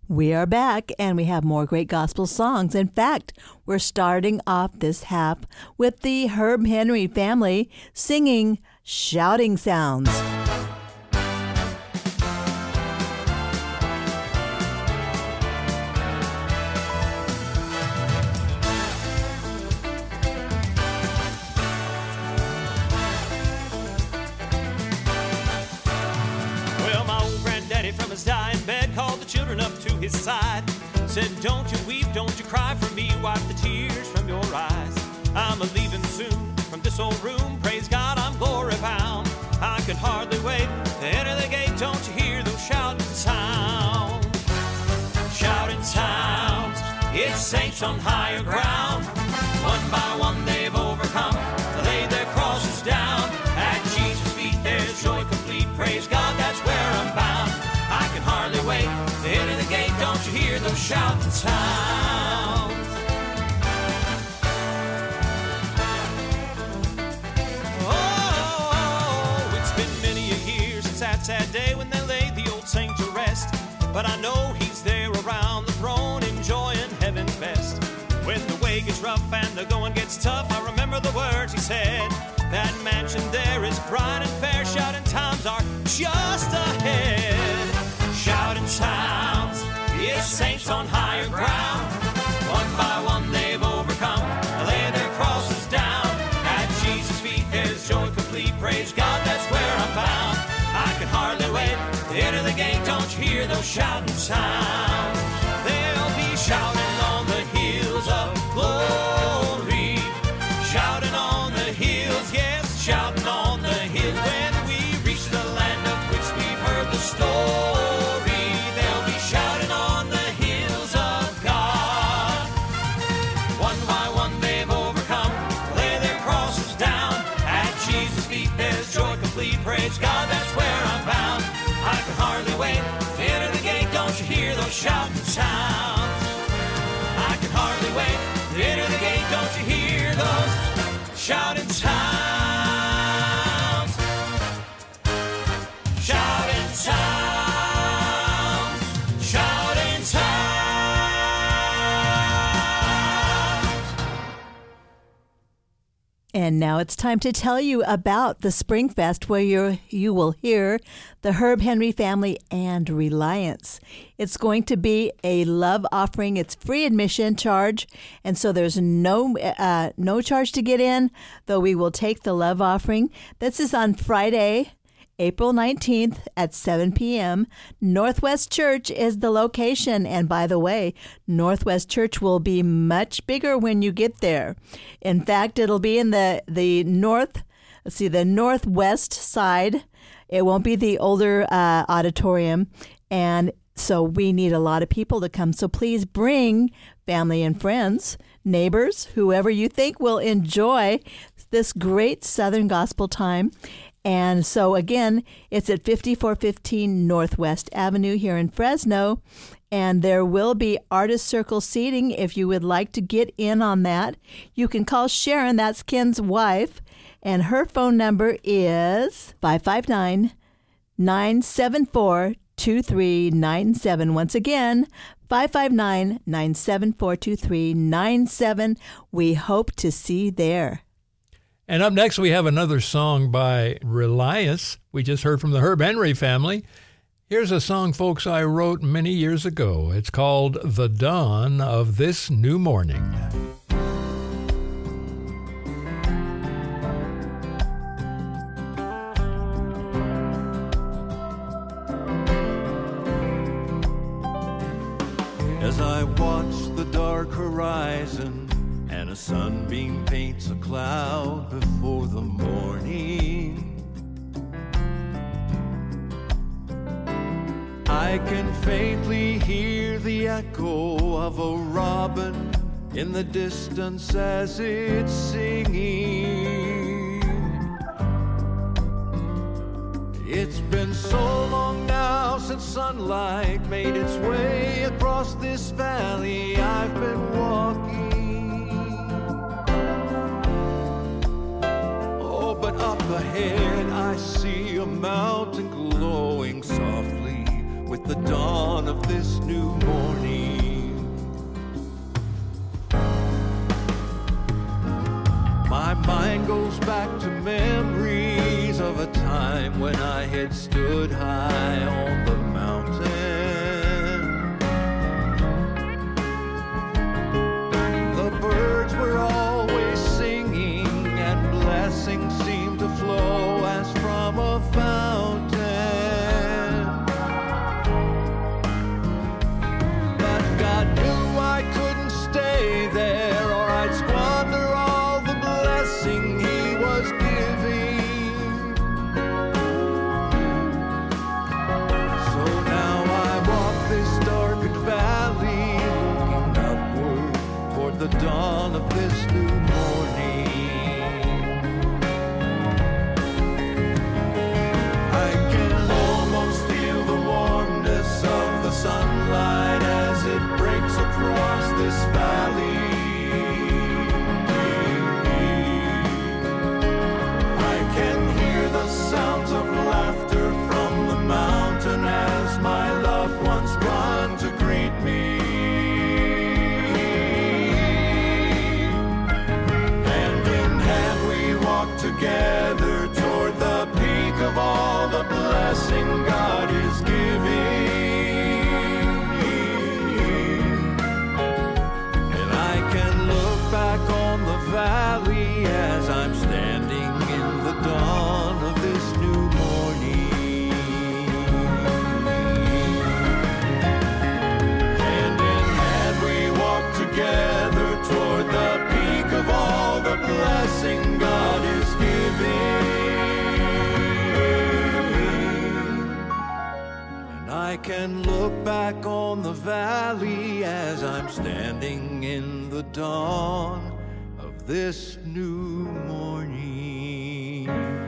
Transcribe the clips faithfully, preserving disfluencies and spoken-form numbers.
We are back, and we have more great gospel songs. In fact, we're starting off this half with the Herb Henry family singing Shouting Sounds. From his dying bed, called the children up to his side, said, "Don't you weep, don't you cry for me, wipe the tears from your eyes. I'm a-leaving soon from this old room, praise God, I'm glory bound. I can hardly wait to enter the gate, don't you hear those shouting sounds? Shouting sounds, it's saints on higher ground. One by one they've overcome, laid their crosses down. At Jesus' feet there's joy complete, praise God, that's where I'm bound. I can hardly wait to enter the gate, don't you hear those shouting sounds? Oh, it's been many a year since that sad day when they laid the old saint to rest, but I know he's there around the throne enjoying heaven's best. When the way gets rough and the going gets tough, I remember the words he said. That mansion there is bright and fair, shouting times are just ahead. Shouting sounds, it's saints on higher ground. One by one they've overcome, lay their crosses down. At Jesus' feet there's joy complete, praise God, that's where I'm bound. I can hardly wait to enter the gate, don't you hear those shouting sounds? They'll be shouting on the hills of glory, shouting on the hills, yes, shouting on the hills. When we reach the land of which we've heard the story, they'll be shouting on the hills of God. One by one they've overcome, lay their crosses down. At Jesus' feet there's joy complete, praise God, that's where I'm bound. I can hardly wait to enter the gate, don't you hear those shouting sounds? I can hardly wait to enter the gate, don't you hear those shouting sounds? Shouting sounds, shouting sounds. And now it's time to tell you about the Springfest, where you you will hear the Herb Henry family and Reliance. It's going to be a love offering. It's free admission charge, and so there's no uh, no charge to get in, though we will take the love offering. This is on Friday, April nineteenth at seven p.m. Northwest Church is the location. And by the way, Northwest Church will be much bigger when you get there. In fact, it'll be in the, the north, let's see, the northwest side. It won't be the older uh, auditorium. And so we need a lot of people to come. So please bring family and friends, neighbors, whoever you think will enjoy this great Southern gospel time. And so, again, it's at fifty-four fifteen Northwest Avenue here in Fresno, and there will be artist circle seating if you would like to get in on that. You can call Sharon, that's Ken's wife, and her phone number is five five nine, nine seven four, two three nine seven. Once again, five five nine, nine seven four, two three nine seven. We hope to see you there. And up next, we have another song by Reliance. We just heard from the Herb Henry family. Here's a song, folks, I wrote many years ago. It's called The Dawn of This New Morning. As I watch the dark horizon and a sunbeam paints a cloud before the morning, I can faintly hear the echo of a robin in the distance as it's singing. It's been so long now since sunlight made its way across this valley I've been walking. But up ahead I see a mountain glowing softly with the dawn of this new morning. My mind goes back to memories of a time when I had stood high on the mountain. The birds were always singing and blessings seemed to flow as from a fountain. But God knew I couldn't stay there or I'd squander all the blessing He was giving. So now I walk this darkened valley, looking upward toward the dawn of this new morning. I can almost feel the warmness of the sunlight as it breaks across this valley. I can hear the sounds of laughter from the mountain as my loved ones run to greet me. Hand in hand we walk together toward the peak of all the blessing God is giving. And I can look back on the valley as I'm standing in the dawn of this new morning. Hand in hand we walk together toward the peak of all the blessing God is giving. And I can look back on the valley as I'm standing in the dawn of this new morning.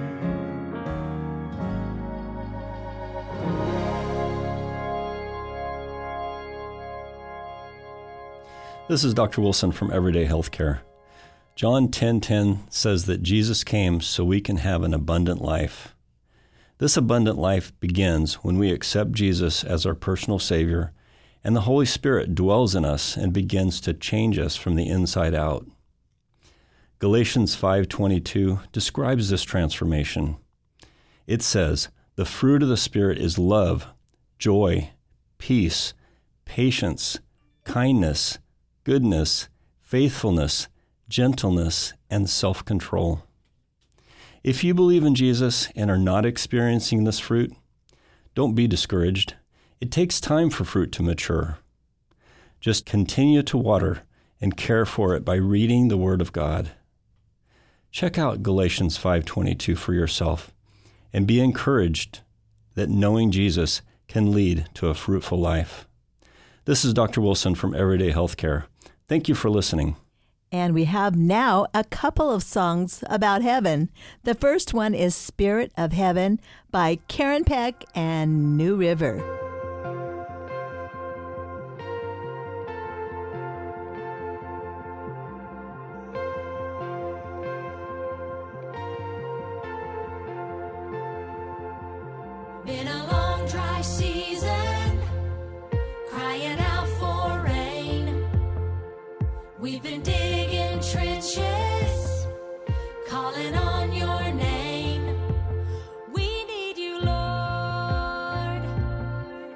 This is Doctor Wilson from Everyday Healthcare. John ten ten says that Jesus came so we can have an abundant life. This abundant life begins when we accept Jesus as our personal Savior, and the Holy Spirit dwells in us and begins to change us from the inside out. Galatians five twenty-two describes this transformation. It says, "The fruit of the Spirit is love, joy, peace, patience, kindness, goodness, faithfulness, gentleness, and self-control." If you believe in Jesus and are not experiencing this fruit, don't be discouraged. It takes time for fruit to mature. Just continue to water and care for it by reading the Word of God. Check out Galatians five twenty-two for yourself and be encouraged that knowing Jesus can lead to a fruitful life. This is Doctor Wilson from Everyday Healthcare. Thank you for listening. And we have now a couple of songs about heaven. The first one is Spirit of Heaven by Karen Peck and New River. Been a long dry season, crying out for rain. We've been digging trenches, calling on your name. We need you, Lord.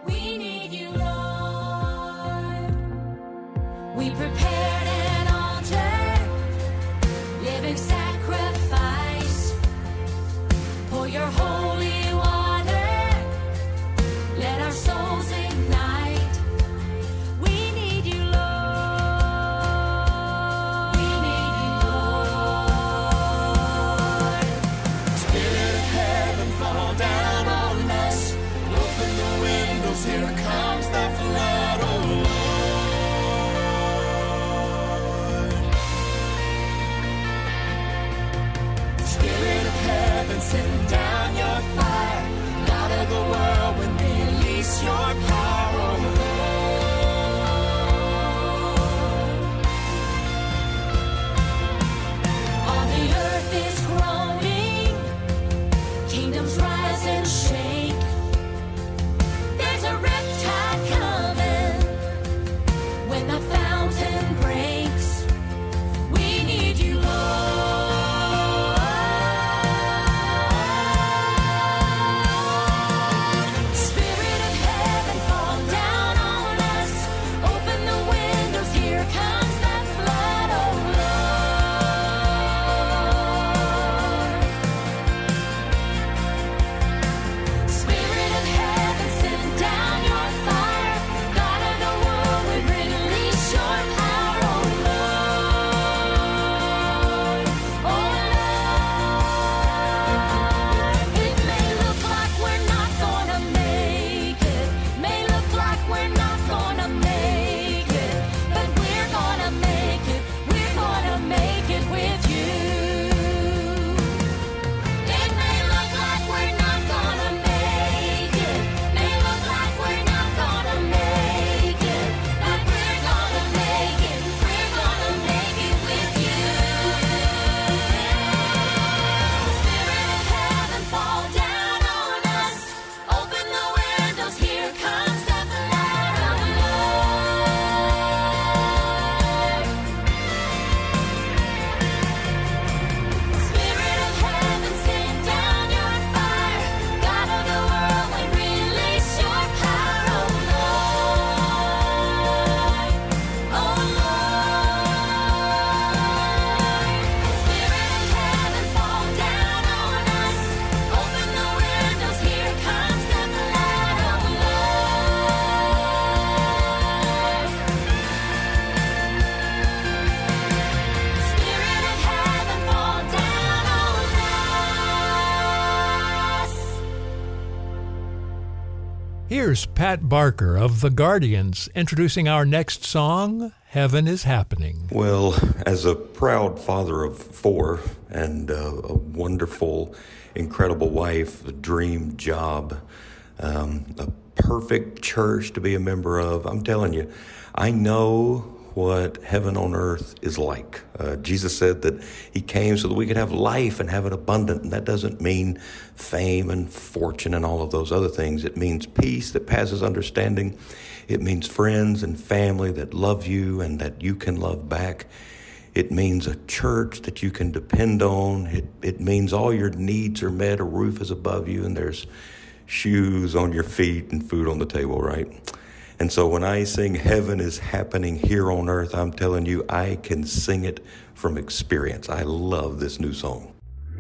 Here's Pat Barker of The Guardians introducing our next song, Heaven is Happening. Well, as a proud father of four and uh, a wonderful, incredible wife, a dream job, um, a perfect church to be a member of, I'm telling you, I know what heaven on earth is like. Uh, Jesus said that he came so that we could have life and have it abundant, and that doesn't mean fame and fortune and all of those other things. It means peace that passes understanding. It means friends and family that love you and that you can love back. It means a church that you can depend on. It, it means all your needs are met, a roof is above you, and there's shoes on your feet and food on the table, right? And so when I sing Heaven is Happening Here on Earth, I'm telling you, I can sing it from experience. I love this new song.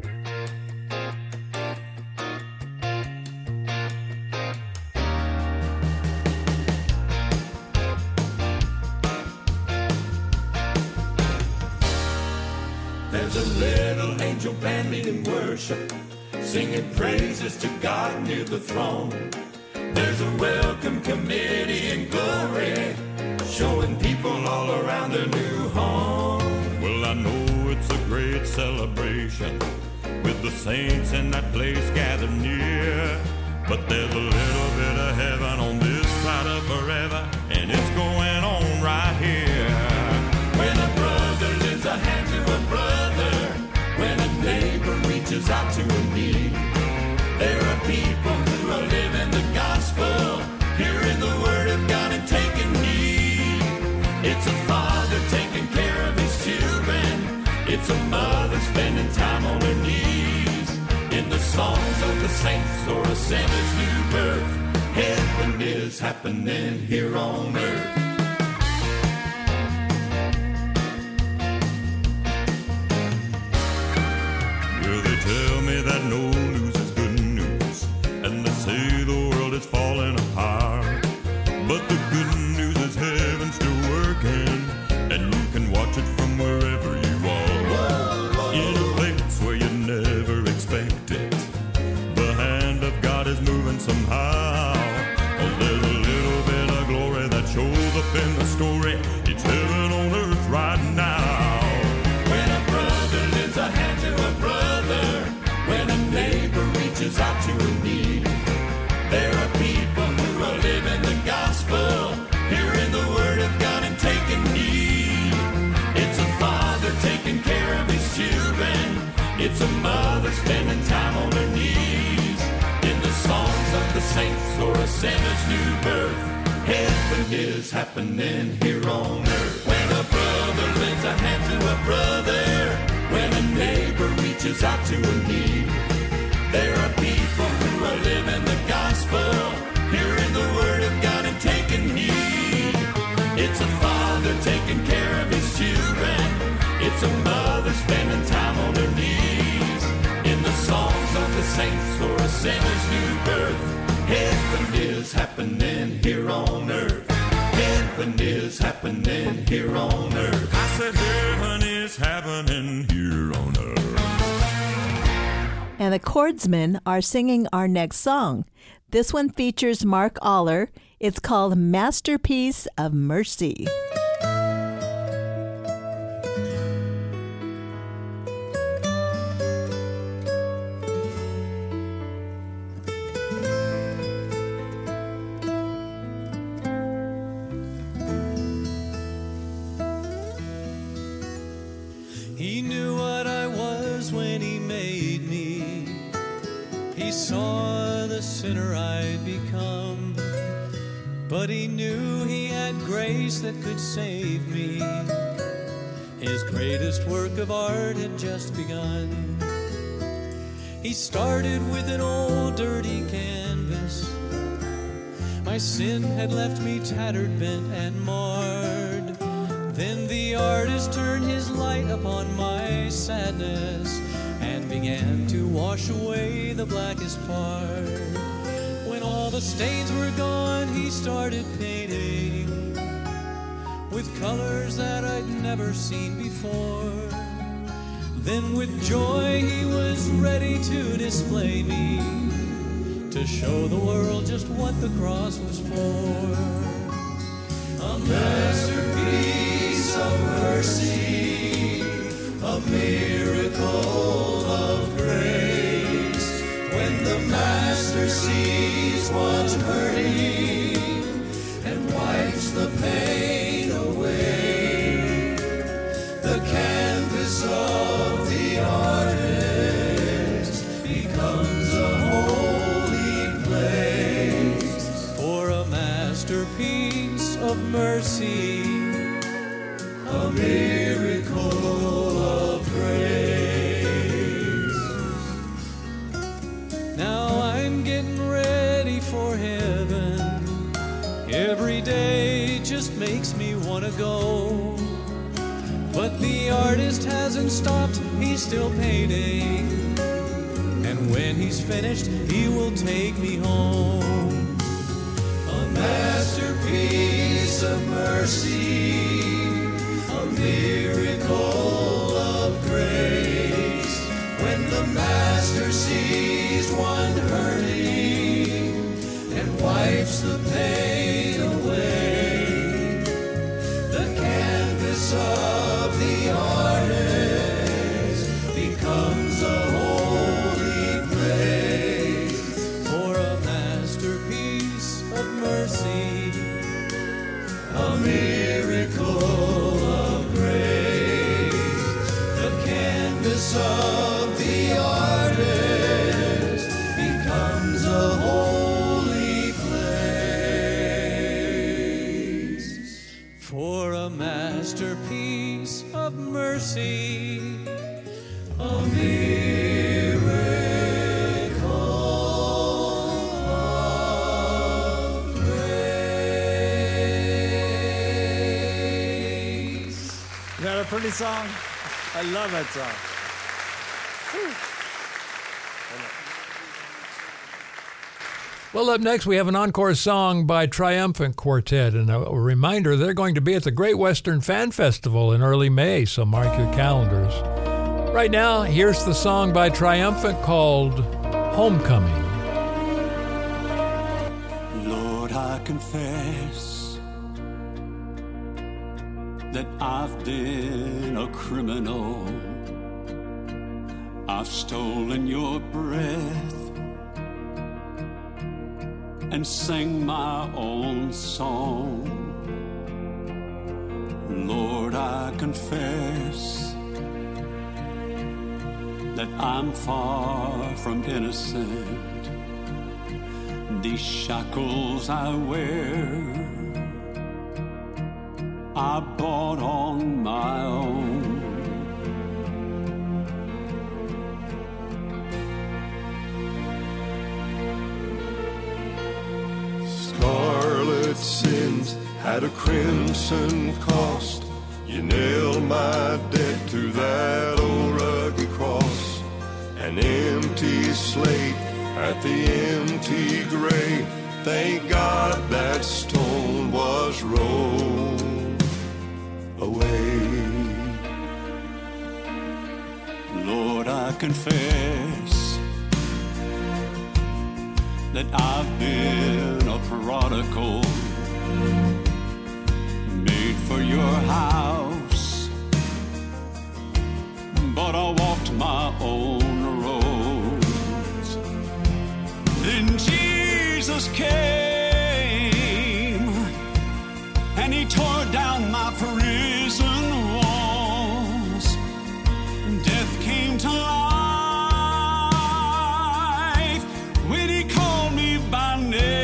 There's a little angel band leading worship, singing praises to God near the throne. There's a welcome committee in glory, showing people all around their new home. Well, I know it's a great celebration, with the saints in that place gathered near. But there's a little bit of heaven on this side of forever, and it's going on right here. When a brother lends a hand to a brother, when a neighbor reaches out to a need, there are people who are living the gospel, hearing the word of God and taking heed. It's a father taking care of his children. It's a mother spending time on her knees. In the songs of the saints or a sinner's new birth, heaven is happening here on earth. Well, they tell me that no news is good news, and they say the world is falling apart. But the good news is heaven's still working, and you can watch it from wherever you are. In a place where you never expect it, the hand of God is moving somehow. Oh, there's a little bit of glory that shows up in the story. It's heaven on earth right now. When a brother lends a hand to a brother, when a neighbor reaches out to a need, there are people who are living the gospel, hearing the word of God and taking heed. It's a father taking care of his children. It's a mother spending time on her knees. In the songs of the saints or a sinner's new birth, heaven is happening here on earth. When a brother lends a hand to a brother, when a neighbor reaches out to a need, there are people who are living the gospel, hearing the word of God and taking heed. It's a father taking care of his children. It's a mother spending time on her knees. In the songs of the saints or a sinner's new birth, heaven is happening here on earth. Heaven is happening here on earth. I said heaven is happening here on earth. And the Chordsmen are singing our next song. This one features Mark Aller. It's called Masterpiece of Mercy. He knew what I was when he made me. He saw the sinner I'd become. But he knew he had grace that could save me. His greatest work of art had just begun. He started with an old dirty canvas. My sin had left me tattered, bent, and marred. Then the artist turned his light upon my sadness and began to wash away the blackest part. When all the stains were gone, he started painting with colors that I'd never seen before. Then with joy he was ready to display me to show the world just what the cross was for. A masterpiece of mercy, a miracle of grace. When the Master sees one's hurting and wipes the pain away, the canvas of the artist becomes a holy place. For a masterpiece of mercy, a miracle of grace. Now I'm getting ready for heaven. Every day just makes me want to go. But the artist hasn't stopped, he's still painting. And when he's finished, he will take me home. A masterpiece of mercy, a miracle of grace. When the Master sees one hurting and wipes the pain away, the canvas of the artist becomes a holy place. For a masterpiece of mercy, a miracle of grace. The canvas of the artist becomes a holy place. For a masterpiece of mercy, a miracle of grace. Isn't that a pretty song? I love that song. Well, up next, we have an encore song by Triumphant Quartet. And a, a reminder, they're going to be at the Great Western Fan Festival in early May, so mark your calendars. Right now, here's the song by Triumphant called Homecoming. Lord, I confess that I've been a criminal. I've stolen your breath and sang my own song. Lord, I confess that I'm far from innocent. These shackles I wear, I bought on my own. Scarlet sins had a crimson cost. You nailed my debt to that old rugged cross. An empty slate at the empty grave. Thank God that stone was rolled away. Lord, I confess that I've been a prodigal, made for your house, but I walked my own roads. Then Jesus came, and he tore down my prison walls. Death came to life when he called me by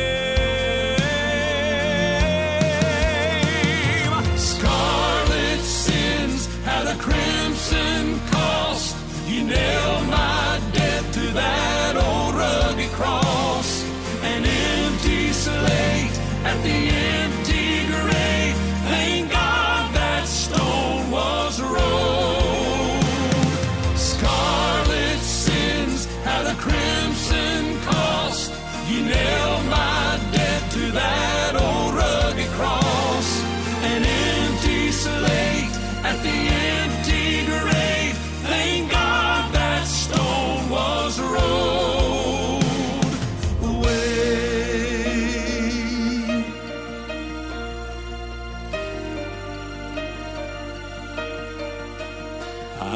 name. Scarlet sins had a crimson cost. You nailed my death to that old rugged cross. An empty slate at the empty grave.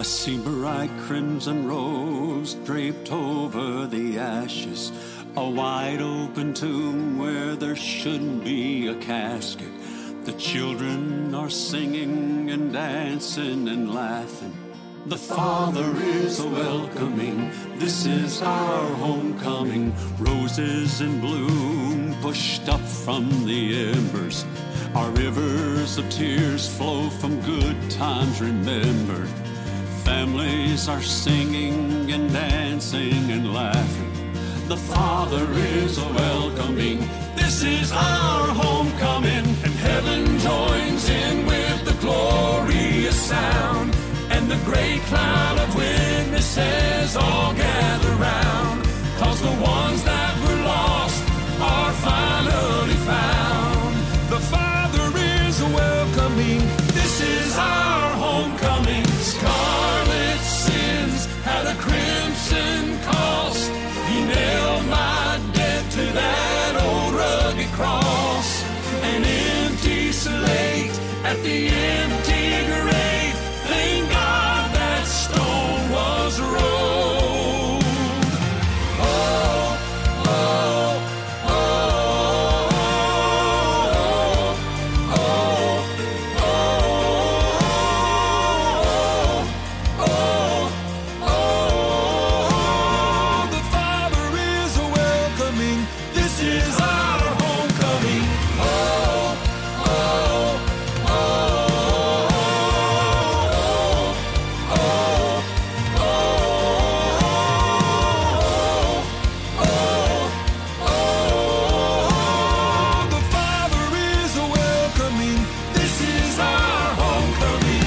I see bright crimson robes draped over the ashes, a wide open tomb where there should be a casket. The children are singing and dancing and laughing. The Father is a welcoming, this is our homecoming. Roses in bloom pushed up from the embers. Our rivers of tears flow from good times remembered. Families are singing and dancing and laughing. The Father is a welcoming, this is our homecoming. And heaven joins in with the glorious sound, and the great cloud of witnesses all gather round. Cause the ones that were lost are finally found. The Father is a welcoming, this is our homecoming. Scarlet sins had a crimson cost. He nailed my debt to that old rugged cross. An empty slate at the empty grave. Thank God that stone was rolled. Oh, oh, oh, oh, oh, oh, oh, oh. The Father is a welcoming, this is our homecoming. Oh, oh, oh, oh, oh, oh, oh, oh. The Father is a welcoming, this is our homecoming.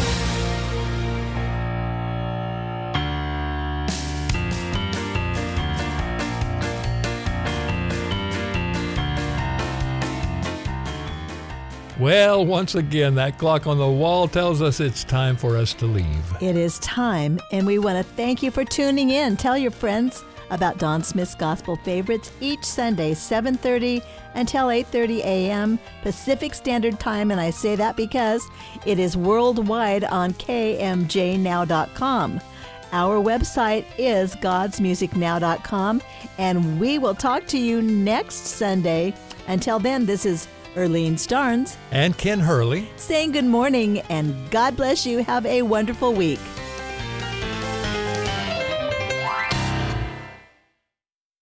Well, once again, that clock on the wall tells us it's time for us to leave. It is time, and we want to thank you for tuning in. Tell your friends about Don Smith's Gospel Favorites each Sunday, seven thirty until eight thirty a.m. Pacific Standard Time, and I say that because it is worldwide on K M J now dot com. Our website is gods music now dot com, and we will talk to you next Sunday. Until then, this is Erlene Starnes And Ken Hurley saying good morning and God bless you. Have a wonderful week.